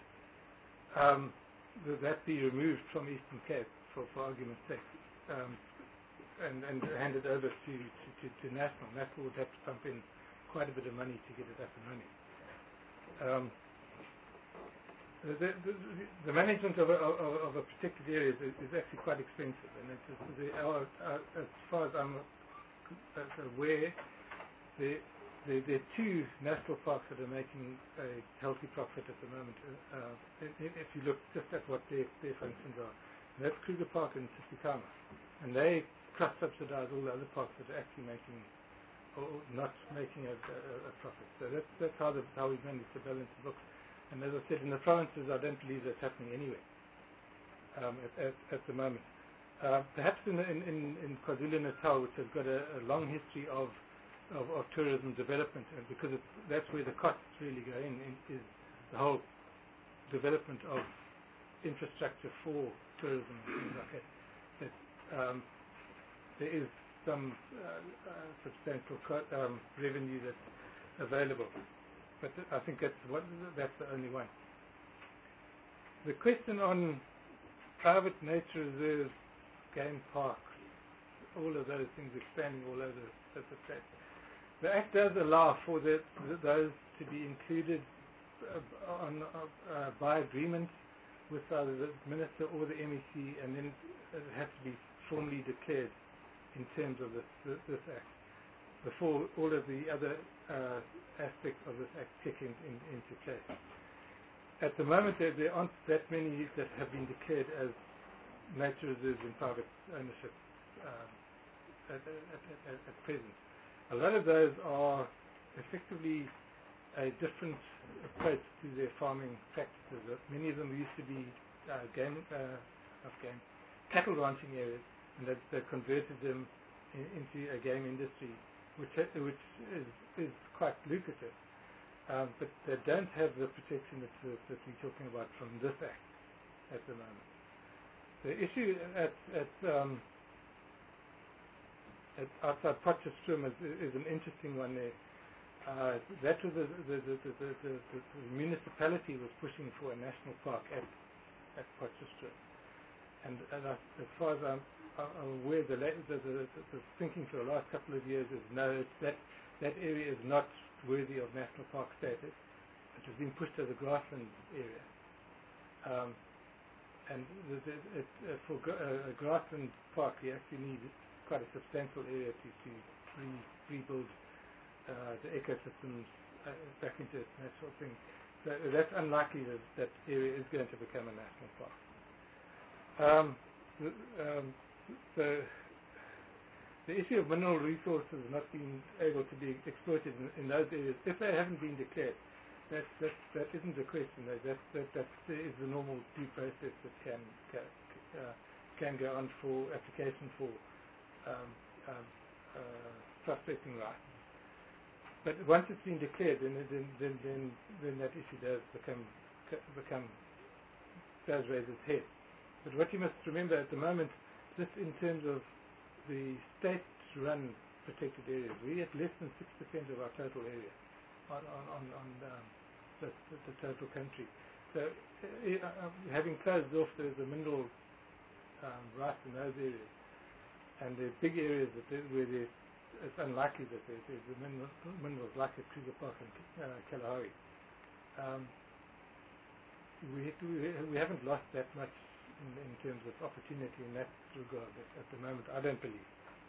that be removed from Eastern Cape for argument's sake, and handed over to National. National would have to pump in quite a bit of money to get it up and running. The management of a particular area is actually quite expensive, and as far as I'm aware, there are two national parks that are making a healthy profit at the moment. If you look just at what their functions are, and that's Kruger Park and Tsitsikamma, and they cross-subsidize all the other parks that are actually making or not making a profit. So that's how we've managed to balance the books. And as I said, in the provinces, I don't believe that's happening anyway at the moment. Perhaps in KwaZulu-Natal, which has got a long history of tourism development, and because that's where the costs really go in is the whole development of infrastructure for tourism and things like that. There is some substantial revenue that's available, but I think that's the only one. The question on private nature reserves, game parks, all of those things expanding all over the state. The Act does allow for those to be included by agreement with either the Minister or the MEC, and then it has to be formally declared in terms of this Act before all of the other aspects of this Act kick into place. At the moment, there aren't that many that have been declared as nature reserves in private ownership at present. A lot of those are effectively a different approach to their farming practices. Many of them used to be cattle ranching areas, and they've converted them into a game industry, which is quite lucrative. But they don't have the protection that we're talking about from this Act at the moment. The issue outside Potchefstroom is an interesting one there. That was the municipality was pushing for a national park at Potchefstroom, and as far as I'm aware, the thinking for the last couple of years is no, that area is not worthy of national park status. It has been pushed as a grassland area, and for a grassland park, you actually need quite a substantial area to rebuild the ecosystems back into its natural thing. So that's unlikely that area is going to become a national park. The issue of mineral resources not being able to be exploited in those areas, if they haven't been declared, that isn't the question. That is the normal due process that can go on for application for prospecting rights. But once it's been declared, then that issue does raise its head. But what you must remember at the moment, just in terms of the state-run protected areas, we have less than 6% of our total area on the total country. So having closed off the mineral rights in those areas, and the big areas where it's unlikely that there's the minerals like at Kruger Park and Kalahari. We haven't lost that much in terms of opportunity in that regard at the moment, I don't believe.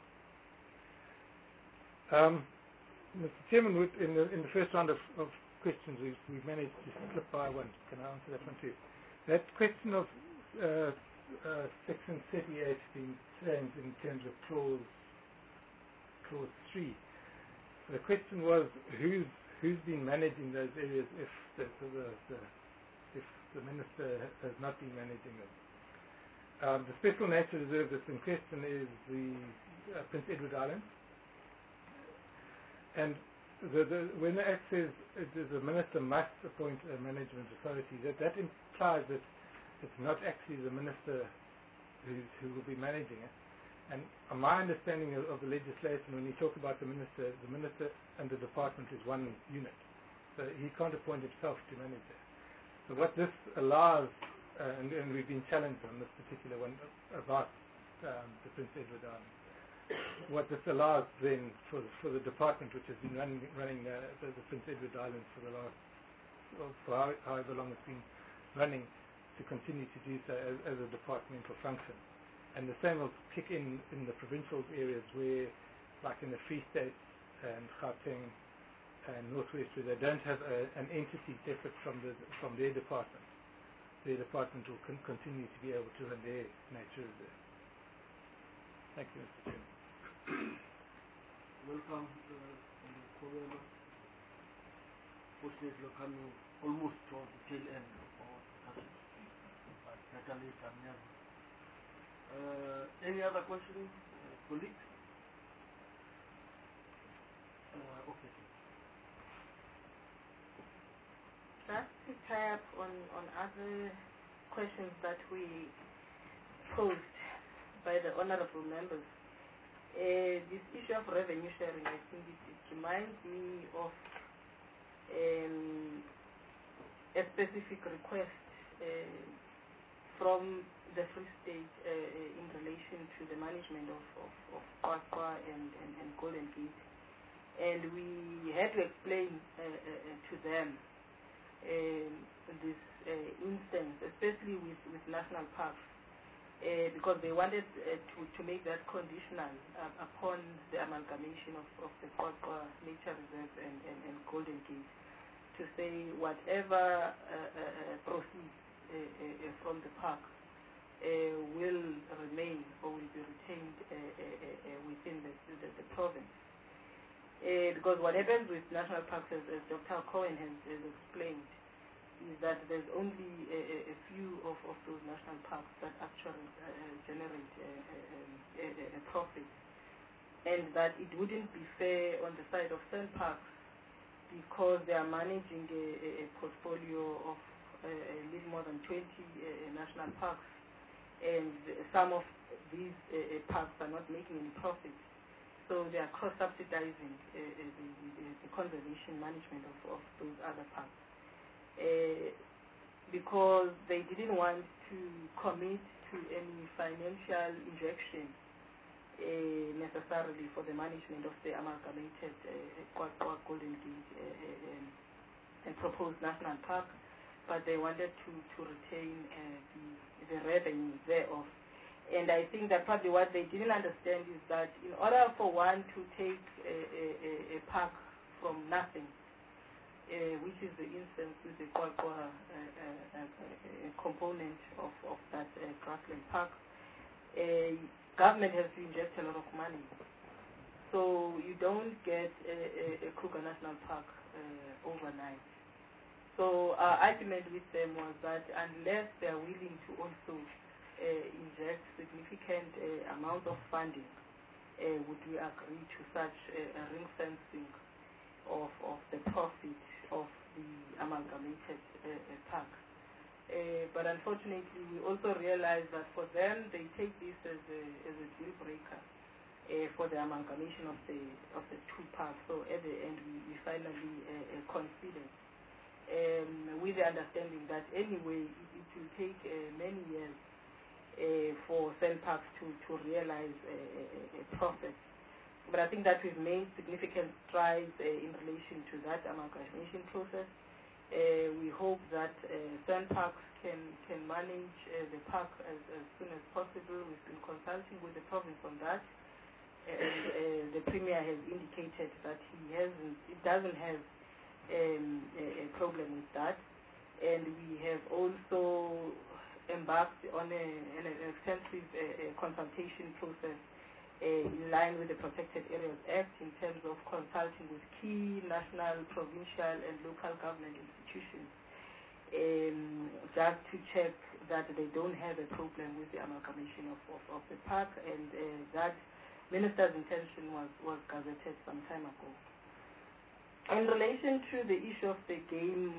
Mr. Chairman, in the first round of questions, we've managed to slip by one. Can I answer that one too? That question of Section 38 being changed in terms of Clause 3. The question was who's been managing those areas if the minister has not been managing them. The special nature reserve that's in question is the Prince Edward Island. And when the Act says the minister must appoint a management authority, that implies that it's not actually the minister who will be managing it. And my understanding of the legislation, when you talk about the minister and the department is one unit. So he can't appoint himself to manage that. So what this allows, and we've been challenged on this particular one about the Prince Edward Island, what this allows then for the department, which has been running the Prince Edward Island for the last, for however long it's been running, to continue to do so as a departmental function. And the same will kick in the provincial areas where, like in the Free State and Gauteng and Northwest, where they don't have an entity separate from their department. Their department will continue to be able to run their nature reserve. Thank you, Mr. Chairman. Welcome, Kobelo. Fortunately, we're coming almost towards the tail end of our discussion. But better late than never. Any other questions, colleagues? Okay. Just to tie up on other questions that we posed by the honorable members, this issue of revenue sharing, I think it reminds me of a specific request from the Free State in relation to the management of Qwaqwa and Golden Gate. And we had to explain to them this instance, especially with national parks, because they wanted to make that conditional upon the amalgamation of the Qwaqwa Nature Reserve and Golden Gate, to say whatever proceeds from the park will remain or will be retained within the province. Because what happens with national parks, as Dr. Cohen has explained, is that there's only a few of those national parks that actually generate a profit, and that it wouldn't be fair on the side of some parks because they are managing a portfolio of a little more than 20 national parks, and some of these parks are not making any profit. So they are cross-subsidizing the conservation management of those other parks. Because they didn't want to commit to any financial injection necessarily for the management of the amalgamated Qwaqwa, Golden Gate and proposed national park, but they wanted to retain the revenue thereof. And I think that probably what they didn't understand is that in order for one to take a park from nothing, which is the instance with the Qwaqwa component of that grassland park, government has to inject a lot of money. So you don't get a Kruger National Park overnight. So our argument with them was that unless they are willing to also inject significant amount of funding, would we agree to such a ring fencing of the profit of the amalgamated park. But unfortunately, we also realize that for them, they take this as a deal breaker for the amalgamation of the two parks. So at the end, we finally conceded, with the understanding that anyway it will take many years for Cellparks to realize a profit. But I think that we've made significant strides in relation to that amalgamation process. We hope that Cellparks can manage the park as soon as possible. We've been consulting with the province on that, and the Premier has indicated that it doesn't have a problem with that. And we have also embarked on an extensive consultation process in line with the Protected Areas Act in terms of consulting with key national, provincial, and local government institutions, just to check that they don't have a problem with the amalgamation of the park, and that Minister's intention was gazetted some time ago. In relation to the issue of the game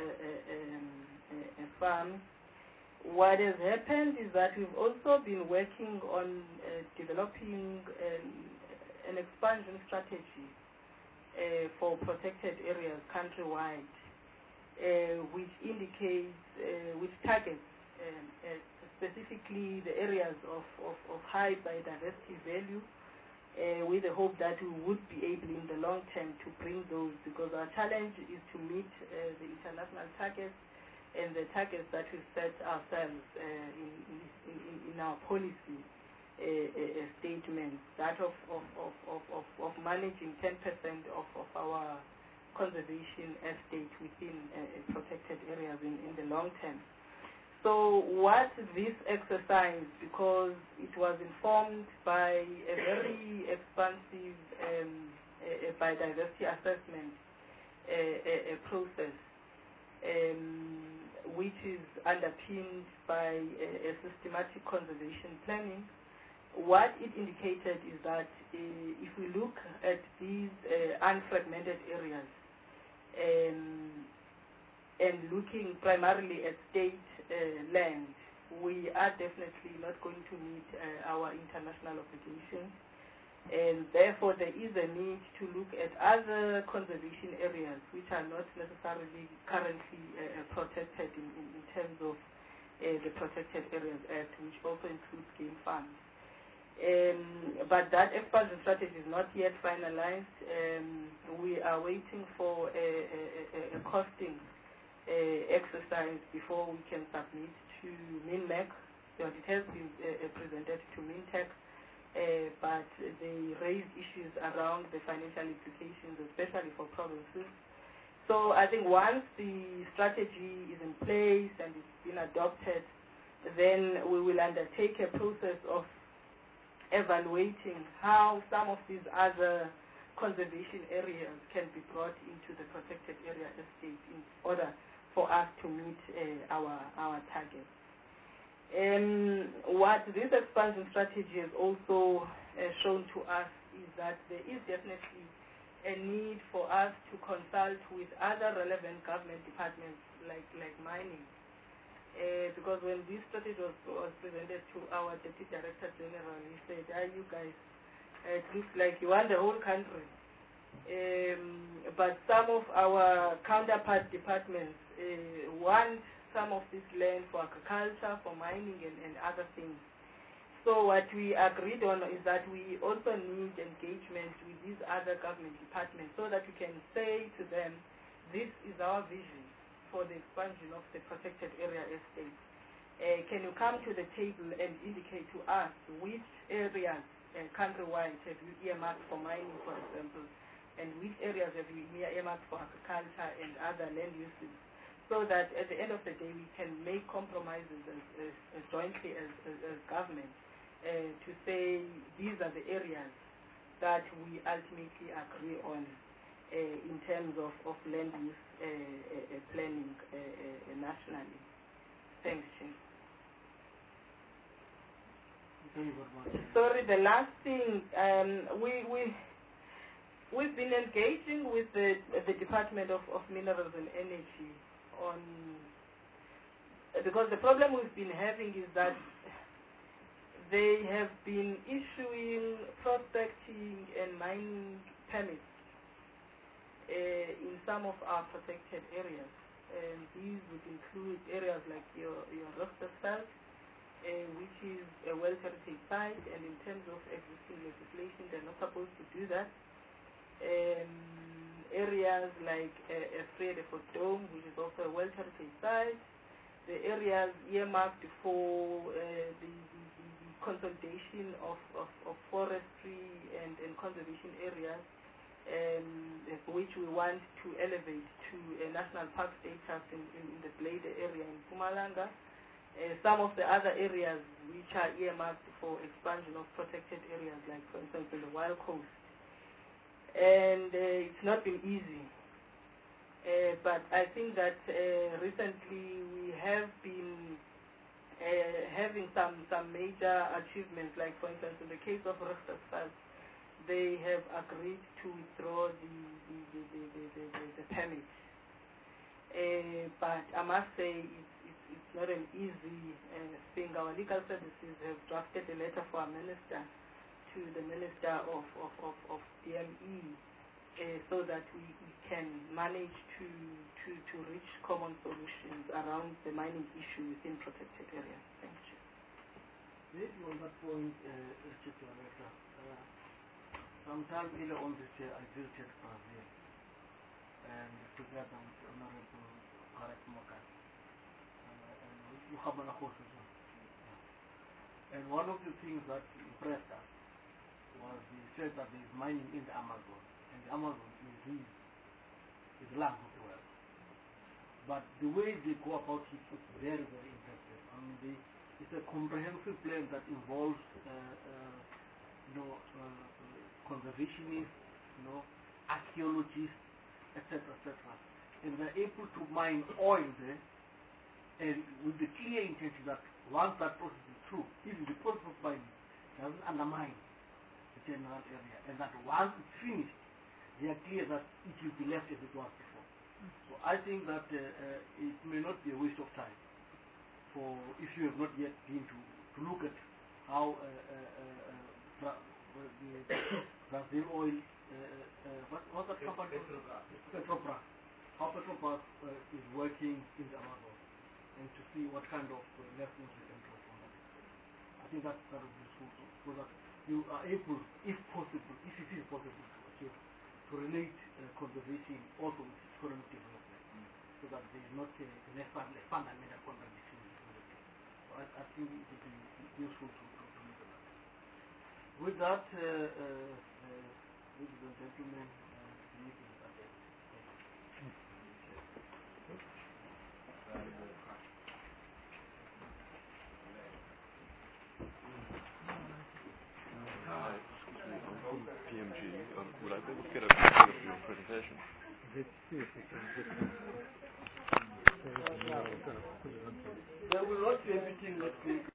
farm, what has happened is that we've also been working on developing an expansion strategy for protected areas countrywide, which indicates, which targets specifically the areas of high biodiversity value, with the hope that we would be able in the long term to bring those, because our challenge is to meet the international targets and the targets that we set ourselves in our policy statements, that of managing 10% of our conservation estate within protected areas in the long term. So what this exercise, because it was informed by a very expansive biodiversity assessment process, which is underpinned by a systematic conservation planning. What it indicated is that if we look at these unfragmented areas and looking primarily at state land, we are definitely not going to meet our international obligations, and therefore there is a need to look at other conservation areas which are not necessarily currently protected in terms of the Protected Areas Act, which also includes game farms. But that expansion strategy is not yet finalized. We are waiting for a costing exercise before we can submit to MINMEC. So it has been presented to MINTEC, but they raised issues around the financial implications, especially for provinces. So I think once the strategy is in place and it's been adopted, then we will undertake a process of evaluating how some of these other conservation areas can be brought into the protected area estate in order for us to meet our targets. What this expansion strategy has also shown to us is that there is definitely a need for us to consult with other relevant government departments like mining, because when this strategy was presented to our Deputy Director General, he said, you guys, it looks like you want the whole country. But some of our counterpart departments want some of this land for agriculture, for mining, and other things. So what we agreed on is that we also need engagement with these other government departments so that we can say to them, this is our vision for the expansion of the protected area estate. Can you come to the table and indicate to us which areas countrywide have you earmarked for mining, for example, and which areas have you earmarked for agriculture and other land uses, so that at the end of the day we can make compromises as jointly as government to say these are the areas that we ultimately agree on. in terms of land use planning nationally. Thanks, Chair. Sorry, the last thing, we've been engaging with the Department of Minerals and Energy on, because the problem we've been having is that they have been issuing prospecting and mining permits in some of our protected areas. And these would include areas like your Rustenburg, which is a World Heritage Site, and in terms of existing legislation, they're not supposed to do that. Areas like Vredefort Dome, which is also a World Heritage Site, the areas earmarked for the consolidation of forestry and conservation areas, which we want to elevate to a national park status in the Blade area in Mpumalanga. Some of the other areas which are earmarked for expansion of protected areas, like for instance in the Wild Coast. And it's not been easy. But I think that recently we have been having some major achievements, like for instance in the case of Rustenburg, they have agreed to withdraw the permit. But I must say it's not an easy thing. Our legal services have drafted a letter for our minister to the Minister of DME so that we can manage to reach common solutions around the mining issue within protected areas. Thank you. Maybe on that point, sometime earlier on this year, I visited Brazil and together with Honorable Gareth Morgan and Muhammad Akos as well. And one of the things that impressed us was they said that there is mining in the Amazon, and the Amazon is the lungs of the world. But the way they go about it is very, very impressive. I mean, it's a comprehensive plan that involves, conservationists, archaeologists, etc., etc. And they're able to mine oil there, and with the clear intention that once that process is through, even the process of mining doesn't undermine the general area, and that once it's finished, they are clear that it will be left as it was before. So I think that it may not be a waste of time for, if you have not yet been to look at how Brazil oil, what's that company? Petrobras. How Petrobras is working in the Amazon, and to see what kind of lessons we can draw from that. I think that would be useful, so that you are able, if possible, if it is possible to achieve, to relate conservation also with economic development, so that there is not a fundamental contradiction between the two. So I think it would be useful to look at that. With that, ladies and gentlemen, the meeting is adjourned. PMG, will I be able to get a copy of your presentation? There will not be anything next week.